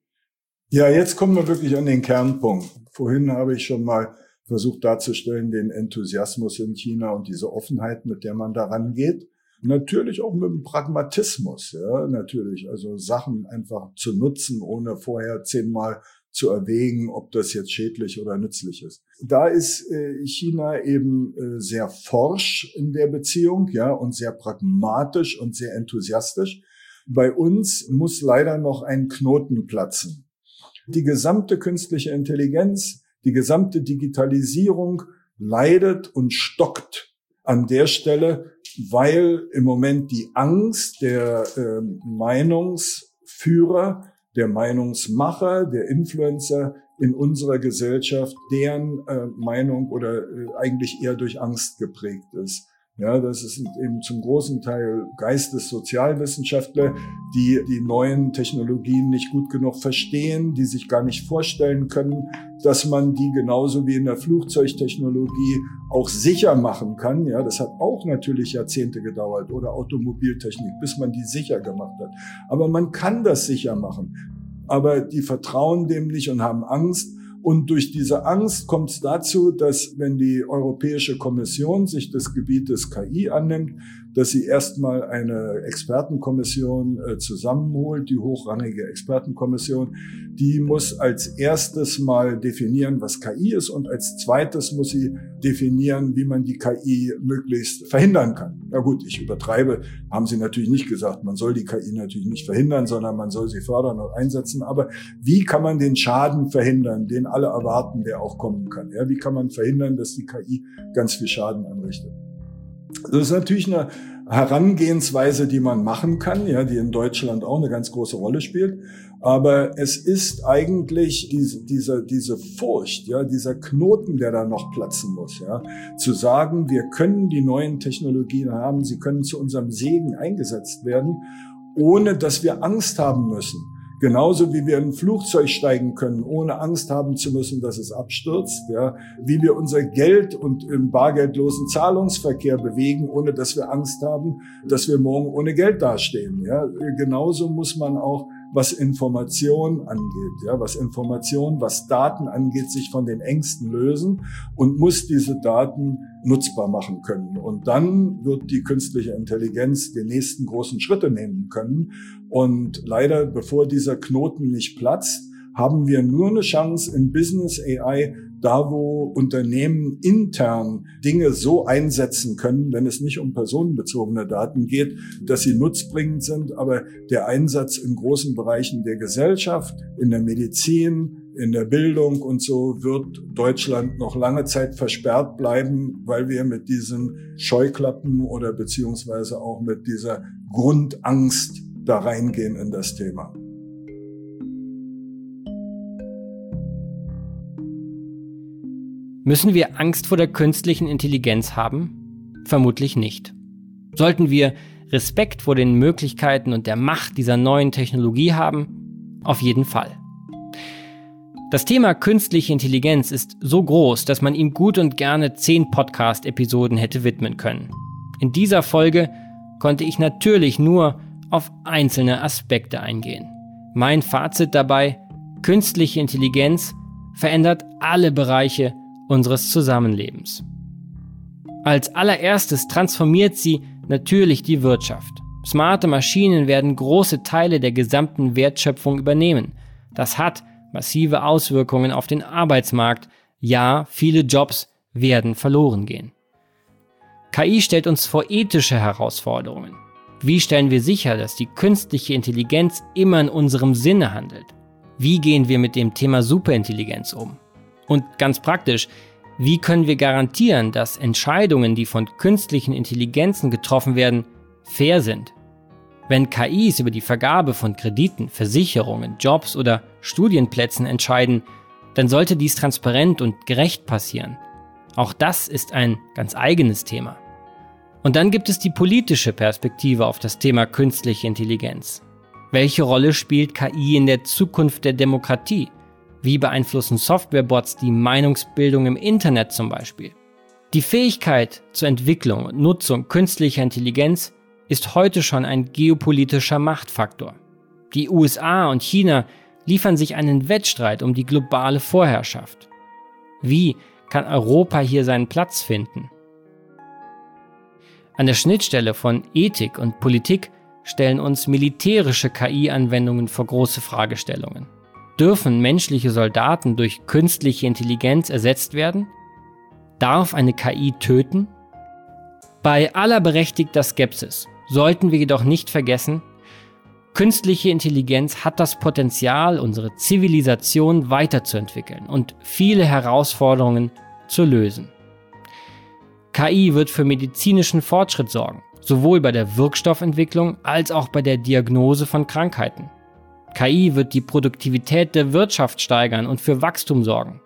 Ja, jetzt kommen wir wirklich an den Kernpunkt. Vorhin habe ich schon mal versucht darzustellen, den Enthusiasmus in China und diese Offenheit, mit der man daran geht. Natürlich auch mit dem Pragmatismus, ja, natürlich. Also Sachen einfach zu nutzen, ohne vorher zehnmal zu erwägen, ob das jetzt schädlich oder nützlich ist. Da ist äh, China eben äh, sehr forsch in der Beziehung, ja, und sehr pragmatisch und sehr enthusiastisch. Bei uns muss leider noch ein Knoten platzen. Die gesamte künstliche Intelligenz, die gesamte Digitalisierung leidet und stockt an der Stelle, weil im Moment die Angst der äh, Meinungsführer, der Meinungsmacher, der Influencer in unserer Gesellschaft, deren äh, Meinung oder äh, eigentlich eher durch Angst geprägt ist. Ja, das sind eben zum großen Teil Geistessozialwissenschaftler, die die neuen Technologien nicht gut genug verstehen, die sich gar nicht vorstellen können, dass man die genauso wie in der Flugzeugtechnologie auch sicher machen kann. Ja, das hat auch natürlich Jahrzehnte gedauert oder Automobiltechnik, bis man die sicher gemacht hat. Aber man kann das sicher machen. Aber die vertrauen dem nicht und haben Angst. Und durch diese Angst kommt es dazu, dass wenn die Europäische Kommission sich des Gebietes K I annimmt, dass sie erstmal eine Expertenkommission äh, zusammenholt, die hochrangige Expertenkommission. Die muss als erstes mal definieren, was K I ist, und als zweites muss sie definieren, wie man die K I möglichst verhindern kann. Na gut, ich übertreibe, haben sie natürlich nicht gesagt. Man soll die K I natürlich nicht verhindern, sondern man soll sie fördern und einsetzen. Aber wie kann man den Schaden verhindern, den alle erwarten, der auch kommen kann? Ja, wie kann man verhindern, dass die K I ganz viel Schaden anrichtet? Das ist natürlich eine Herangehensweise, die man machen kann, ja, die in Deutschland auch eine ganz große Rolle spielt. Aber es ist eigentlich diese, diese, diese Furcht, ja, dieser Knoten, der da noch platzen muss, ja, zu sagen, wir können die neuen Technologien haben, sie können zu unserem Segen eingesetzt werden, ohne dass wir Angst haben müssen. Genauso wie wir in ein Flugzeug steigen können, ohne Angst haben zu müssen, dass es abstürzt, ja, wie wir unser Geld und im bargeldlosen Zahlungsverkehr bewegen, ohne dass wir Angst haben, dass wir morgen ohne Geld dastehen, ja. Genauso muss man auch, was Information angeht, ja, was Information, was Daten angeht, sich von den Ängsten lösen und muss diese Daten nutzbar machen können. Und dann wird die künstliche Intelligenz die nächsten großen Schritte nehmen können. Und leider, bevor dieser Knoten nicht platzt, haben wir nur eine Chance in Business A I, da wo Unternehmen intern Dinge so einsetzen können, wenn es nicht um personenbezogene Daten geht, dass sie nutzbringend sind. Aber der Einsatz in großen Bereichen der Gesellschaft, in der Medizin, in der Bildung und so wird Deutschland noch lange Zeit versperrt bleiben, weil wir mit diesen Scheuklappen oder beziehungsweise auch mit dieser Grundangst da reingehen in das Thema. Müssen wir Angst vor der künstlichen Intelligenz haben? Vermutlich nicht. Sollten wir Respekt vor den Möglichkeiten und der Macht dieser neuen Technologie haben? Auf jeden Fall. Das Thema künstliche Intelligenz ist so groß, dass man ihm gut und gerne zehn Podcast-Episoden hätte widmen können. In dieser Folge konnte ich natürlich nur auf einzelne Aspekte eingehen. Mein Fazit dabei: Künstliche Intelligenz verändert alle Bereiche unseres Zusammenlebens. Als allererstes transformiert sie natürlich die Wirtschaft. Smarte Maschinen werden große Teile der gesamten Wertschöpfung übernehmen. Das hat massive Auswirkungen auf den Arbeitsmarkt. Ja, viele Jobs werden verloren gehen. K I stellt uns vor ethische Herausforderungen. Wie stellen wir sicher, dass die künstliche Intelligenz immer in unserem Sinne handelt? Wie gehen wir mit dem Thema Superintelligenz um? Und ganz praktisch, wie können wir garantieren, dass Entscheidungen, die von künstlichen Intelligenzen getroffen werden, fair sind? Wenn K Is über die Vergabe von Krediten, Versicherungen, Jobs oder Studienplätzen entscheiden, dann sollte dies transparent und gerecht passieren. Auch das ist ein ganz eigenes Thema. Und dann gibt es die politische Perspektive auf das Thema künstliche Intelligenz. Welche Rolle spielt K I in der Zukunft der Demokratie? Wie beeinflussen Softwarebots die Meinungsbildung im Internet zum Beispiel? Die Fähigkeit zur Entwicklung und Nutzung künstlicher Intelligenz ist heute schon ein geopolitischer Machtfaktor. Die U S A und China liefern sich einen Wettstreit um die globale Vorherrschaft. Wie kann Europa hier seinen Platz finden? An der Schnittstelle von Ethik und Politik stellen uns militärische K I-Anwendungen vor große Fragestellungen. Dürfen menschliche Soldaten durch künstliche Intelligenz ersetzt werden? Darf eine K I töten? Bei aller berechtigter Skepsis sollten wir jedoch nicht vergessen, künstliche Intelligenz hat das Potenzial, unsere Zivilisation weiterzuentwickeln und viele Herausforderungen zu lösen. K I wird für medizinischen Fortschritt sorgen, sowohl bei der Wirkstoffentwicklung als auch bei der Diagnose von Krankheiten. K I wird die Produktivität der Wirtschaft steigern und für Wachstum sorgen.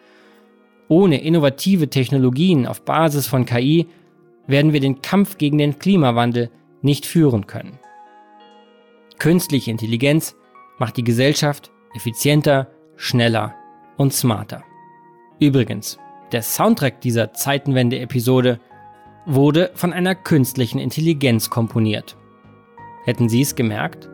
Ohne innovative Technologien auf Basis von K I werden wir den Kampf gegen den Klimawandel nicht führen können. Künstliche Intelligenz macht die Gesellschaft effizienter, schneller und smarter. Übrigens, der Soundtrack dieser Zeitenwende-Episode wurde von einer künstlichen Intelligenz komponiert. Hätten Sie es gemerkt?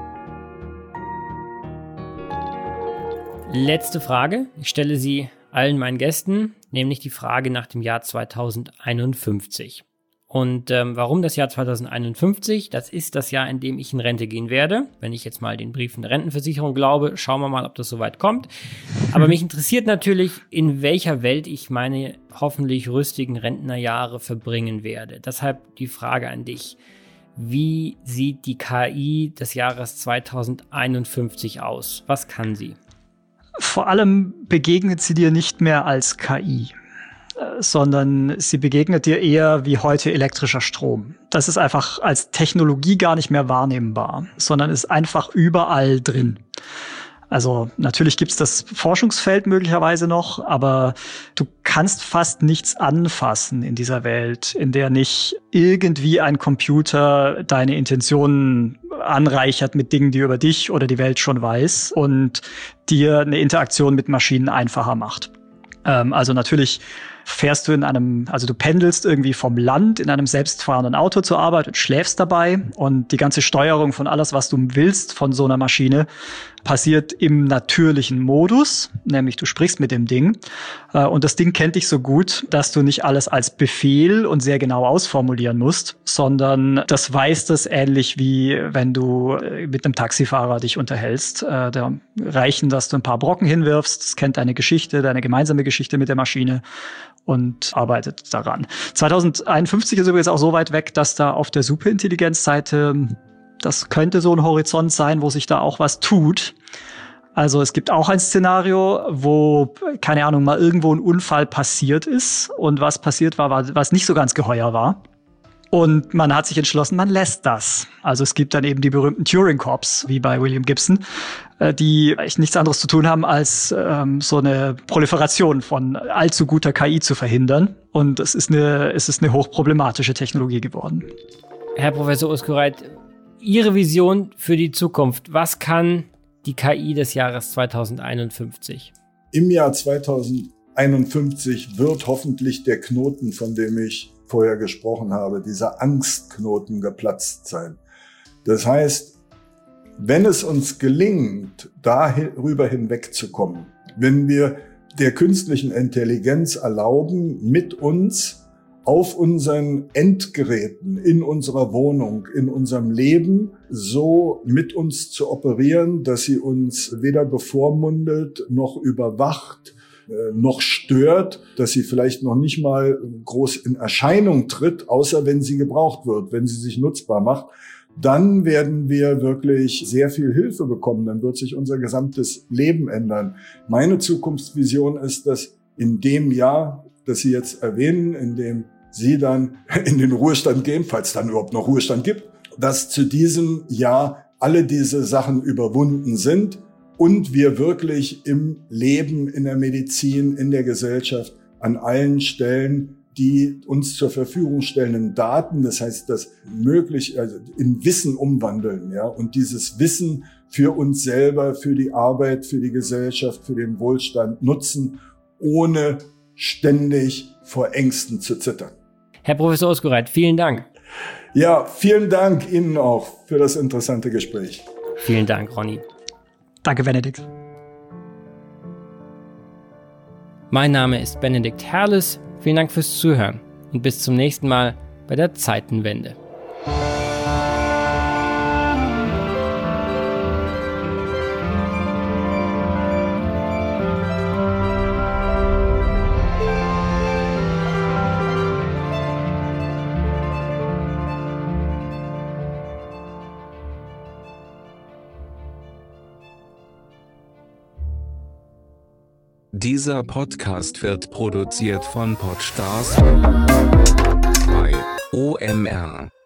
Letzte Frage. Ich stelle sie allen meinen Gästen, nämlich die Frage nach dem Jahr zweitausendeinundfünfzig. Und ähm, warum das Jahr zweitausendeinundfünfzig? Das ist das Jahr, in dem ich in Rente gehen werde. Wenn ich jetzt mal den Briefen der Rentenversicherung glaube, schauen wir mal, ob das soweit kommt. Aber mich interessiert natürlich, in welcher Welt ich meine hoffentlich rüstigen Rentnerjahre verbringen werde. Deshalb die Frage an dich. Wie sieht die K I des Jahres zweitausendeinundfünfzig aus? Was kann sie? Vor allem begegnet sie dir nicht mehr als K I, sondern sie begegnet dir eher wie heute elektrischer Strom. Das ist einfach als Technologie gar nicht mehr wahrnehmbar, sondern ist einfach überall drin. Also natürlich gibt's das Forschungsfeld möglicherweise noch, aber du kannst fast nichts anfassen in dieser Welt, in der nicht irgendwie ein Computer deine Intentionen anreichert mit Dingen, die über dich oder die Welt schon weiß und dir eine Interaktion mit Maschinen einfacher macht. Ähm, also natürlich fährst du in einem, also du pendelst irgendwie vom Land in einem selbstfahrenden Auto zur Arbeit und schläfst dabei und die ganze Steuerung von alles, was du willst von so einer Maschine, passiert im natürlichen Modus, nämlich du sprichst mit dem Ding und das Ding kennt dich so gut, dass du nicht alles als Befehl und sehr genau ausformulieren musst, sondern das weiß das ähnlich wie wenn du mit einem Taxifahrer dich unterhältst. Da reichen, dass du ein paar Brocken hinwirfst, es kennt deine Geschichte, deine gemeinsame Geschichte mit der Maschine und arbeitet daran. zweitausendeinundfünfzig ist übrigens auch so weit weg, dass da auf der Superintelligenz-Seite, das könnte so ein Horizont sein, wo sich da auch was tut. Also es gibt auch ein Szenario, wo, keine Ahnung, mal irgendwo ein Unfall passiert ist und was passiert war, was nicht so ganz geheuer war. Und man hat sich entschlossen, man lässt das. Also es gibt dann eben die berühmten Turing-Corps, wie bei William Gibson, die echt nichts anderes zu tun haben, als ähm, so eine Proliferation von allzu guter K I zu verhindern. Und es ist eine, es ist eine hochproblematische Technologie geworden. Herr Professor Uskureit, Ihre Vision für die Zukunft. Was kann die K I des Jahres zweitausendeinundfünfzig? Im Jahr zweitausendeinundfünfzig wird hoffentlich der Knoten, von dem ich vorher gesprochen habe, dieser Angstknoten geplatzt sein. Das heißt, wenn es uns gelingt, darüber hinwegzukommen, wenn wir der künstlichen Intelligenz erlauben, mit uns auf unseren Endgeräten, in unserer Wohnung, in unserem Leben so mit uns zu operieren, dass sie uns weder bevormundet noch überwacht, noch stört, dass sie vielleicht noch nicht mal groß in Erscheinung tritt, außer wenn sie gebraucht wird, wenn sie sich nutzbar macht, dann werden wir wirklich sehr viel Hilfe bekommen. Dann wird sich unser gesamtes Leben ändern. Meine Zukunftsvision ist, dass in dem Jahr, das Sie jetzt erwähnen, in dem Sie dann in den Ruhestand gehen, falls es dann überhaupt noch Ruhestand gibt, dass zu diesem Jahr alle diese Sachen überwunden sind und wir wirklich im Leben, in der Medizin, in der Gesellschaft an allen Stellen die uns zur Verfügung stellenden Daten, das heißt, das möglich, also in Wissen umwandeln, ja, und dieses Wissen für uns selber, für die Arbeit, für die Gesellschaft, für den Wohlstand nutzen, ohne ständig vor Ängsten zu zittern. Herr Professor Uskureit, vielen Dank. Ja, vielen Dank Ihnen auch für das interessante Gespräch. Vielen Dank, Ronny. Danke, Benedikt. Mein Name ist Benedikt Herles. Vielen Dank fürs Zuhören und bis zum nächsten Mal bei der Zeitenwende. Dieser Podcast wird produziert von Podstars bei O M R.